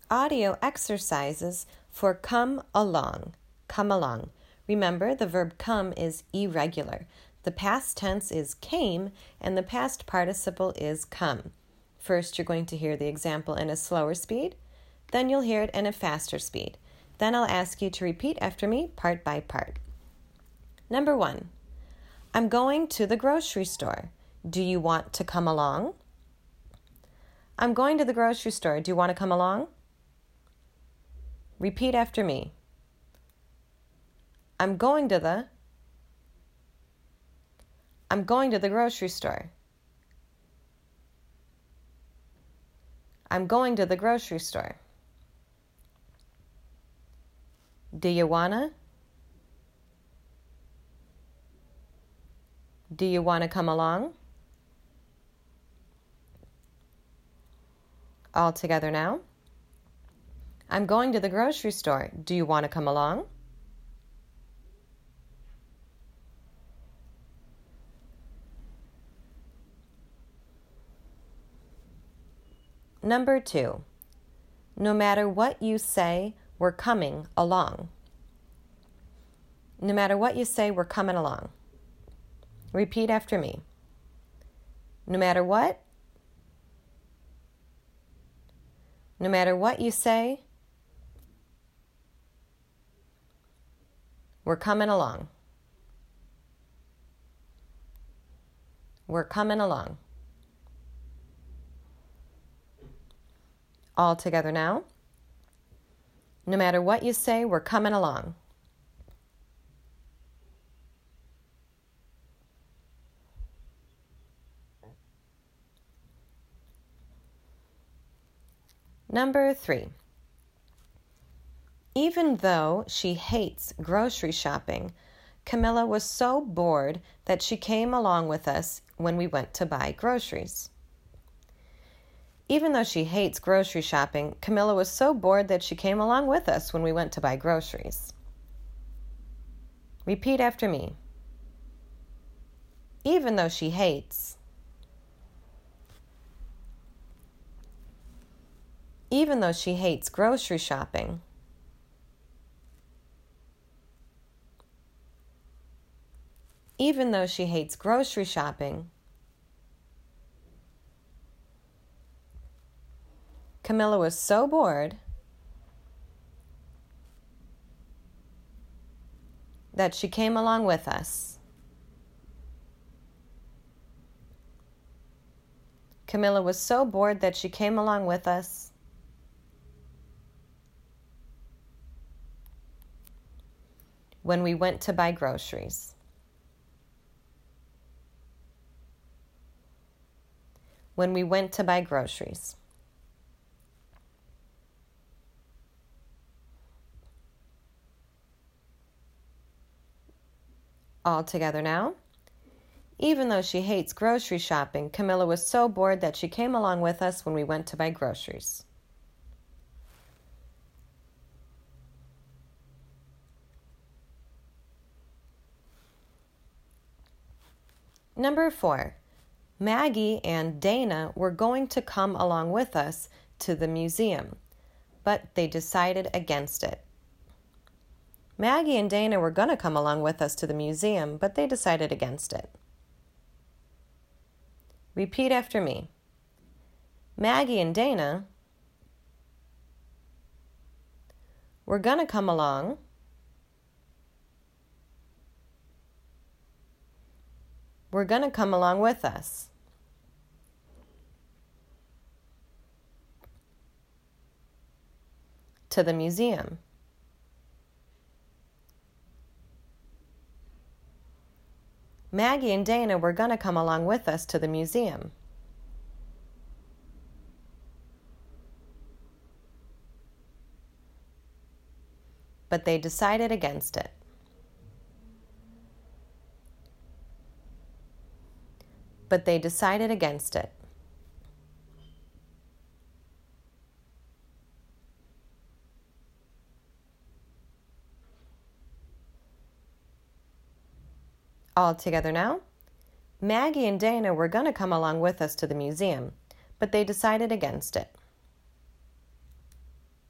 audio exercises for come along. Come along. Remember, the verb come is irregular. The past tense is came, and the past participle is come. First, you're going to hear the example in a slower speed. Then you'll hear it in a faster speed. Then I'll ask you to repeat after me, part by part. Number 1. I'm going to the grocery store. Do you want to come along? I'm going to the grocery store. Do you want to come along? Repeat after me. I'm going to the grocery store. I'm going to the grocery store. Do you wanna? Do you want to come along? All together now. I'm going to the grocery store. Do you want to come along? Number 2. No matter what you say, we're coming along. No matter what you say, we're coming along. Repeat after me. No matter what? No matter what you say, we're coming along. We're coming along. All together now. No matter what you say, we're coming along. Number 3. Even though she hates grocery shopping, Camilla was so bored that she came along with us when we went to buy groceries. Even though she hates grocery shopping, Camilla was so bored that she came along with us when we went to buy groceries. Repeat after me. Even though she hates. Even though she hates grocery shopping. Even though she hates grocery shopping, Camilla was so bored that she came along with us. Camilla was so bored that she came along with us. When we went to buy groceries. When we went to buy groceries. All together now. Even though she hates grocery shopping, Camilla was so bored that she came along with us when we went to buy groceries. Number 4. Maggie and Dana were going to come along with us to the museum, but they decided against it. Maggie and Dana were going to come along with us to the museum, but they decided against it. Repeat after me. Maggie and Dana were going to come along, we're going to come along with us. To the museum. Maggie and Dana were going to come along with us to the museum. But they decided against it. But they decided against it. All together now. Maggie and Dana were going to come along with us to the museum, but they decided against it.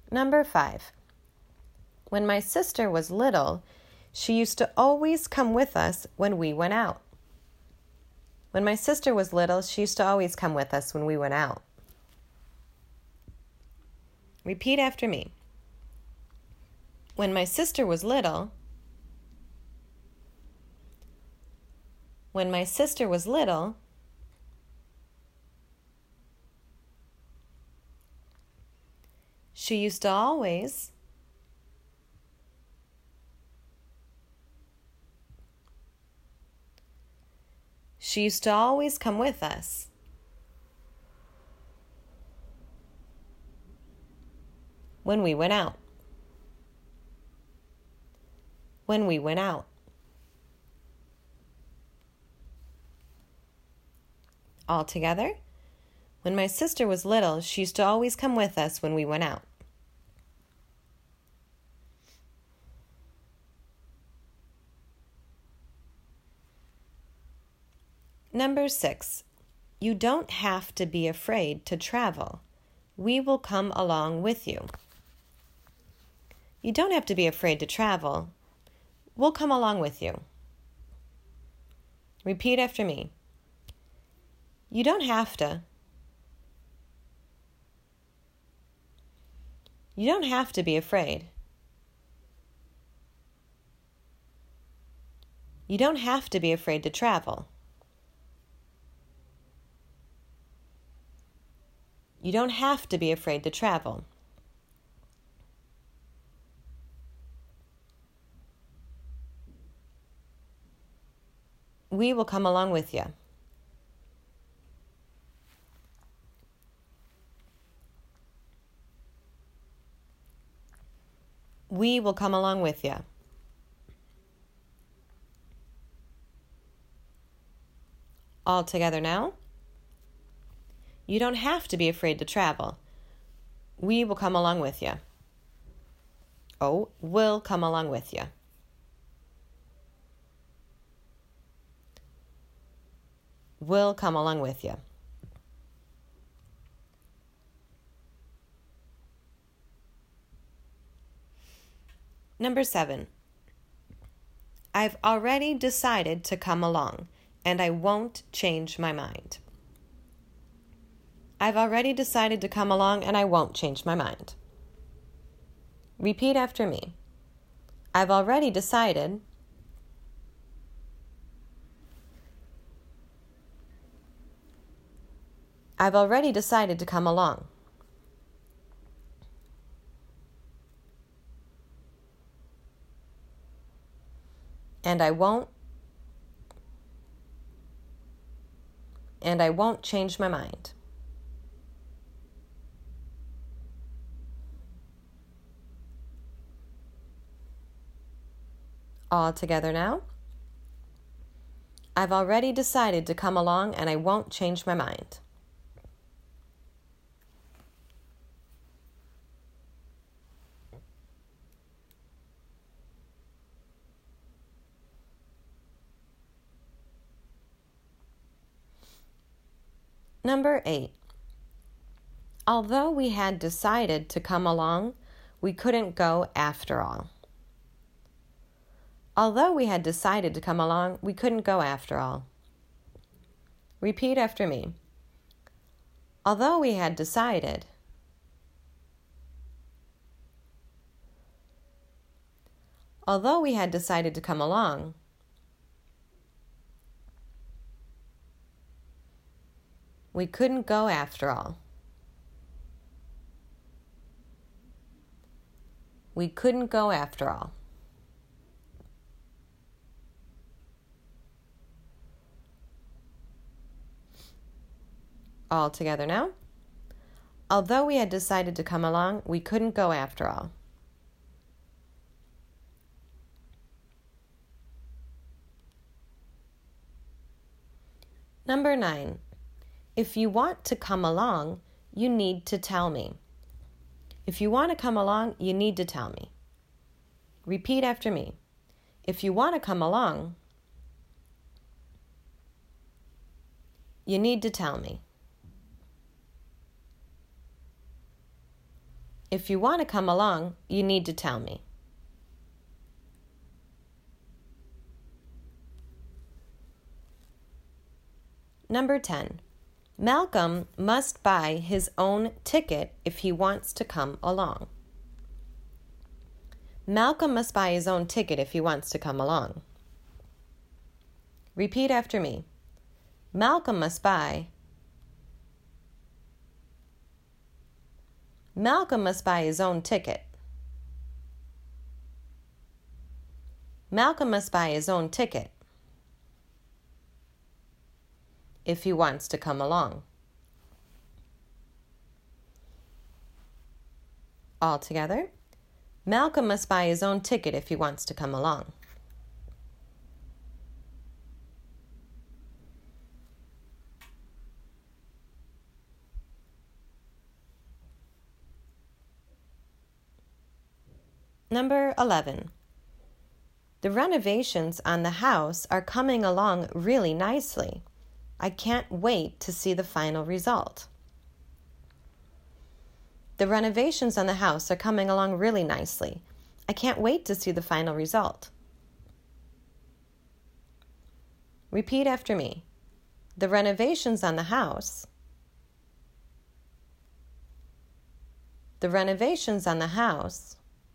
Number 5. When my sister was little, she used to always come with us when we went out. When my sister was little, she used to always come with us when we went out. Repeat after me. When my sister was little, when my sister was little, she used to always come with us when we went out. When we went out. All together. When my sister was little, she used to always come with us when we went out. Number 6. You don't have to be afraid to travel. We will come along with you. You don't have to be afraid to travel. We'll come along with you. Repeat after me. You don't have to. You don't have to be afraid. You don't have to be afraid to travel. You don't have to be afraid to travel. We will come along with you. We will come along with you. All together now. You don't have to be afraid to travel. We will come along with you. Oh, we'll come along with you. We'll come along with you. Number 7. I've already decided to come along, and I won't change my mind. I've already decided to come along, and I won't change my mind. Repeat after me. I've already decided. I've already decided to come along. And I won't change my mind. All together now. I've already decided to come along, and I won't change my mind. Number 8. Although we had decided to come along, we couldn't go after all. Although we had decided to come along, we couldn't go after all. Repeat after me. Although we had decided. Although we had decided to come along, we couldn't go after all. We couldn't go after all. All together now. Although we had decided to come along, we couldn't go after all. Number 9. If you want to come along, you need to tell me. If you want to come along, you need to tell me. Repeat after me. If you want to come along, you need to tell me. If you want to come along, you need to tell me. Number 10. Malcolm must buy his own ticket if he wants to come along. Malcolm must buy his own ticket if he wants to come along. Repeat after me. Malcolm must buy. Malcolm must buy his own ticket. Malcolm must buy his own ticket if he wants to come along. All together. Malcolm must buy his own ticket if he wants to come along. Number 11. The renovations on the house are coming along really nicely. I can't wait to see the final result. The renovations on the house are coming along really nicely. I can't wait to see the final result. Repeat after me. The renovations on the house. The renovations on the house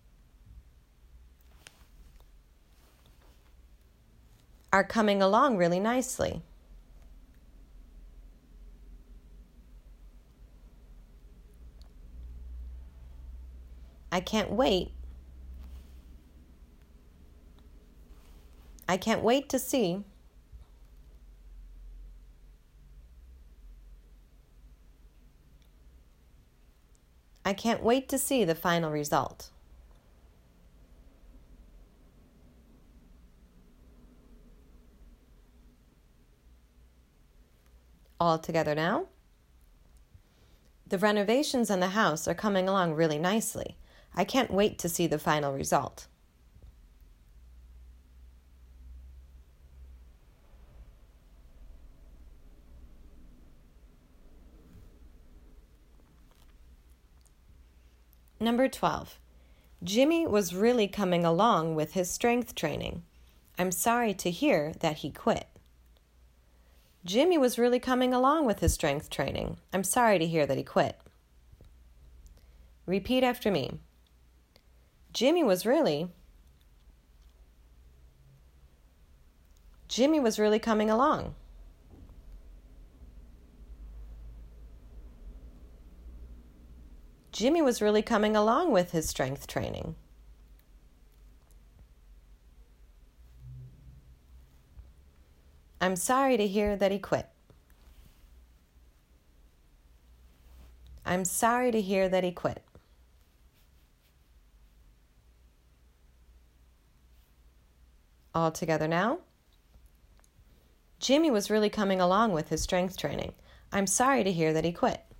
are coming along really nicely. I can't wait. I can't wait to see. I can't wait to see the final result. All together now. The renovations on the house are coming along really nicely. I can't wait to see the final result. Number 12. Jimmy was really coming along with his strength training. I'm sorry to hear that he quit. Jimmy was really coming along with his strength training. I'm sorry to hear that he quit. Repeat after me. Jimmy was really coming along. Jimmy was really coming along with his strength training. I'm sorry to hear that he quit. I'm sorry to hear that he quit. All together now. Jimmy was really coming along with his strength training. I'm sorry to hear that he quit.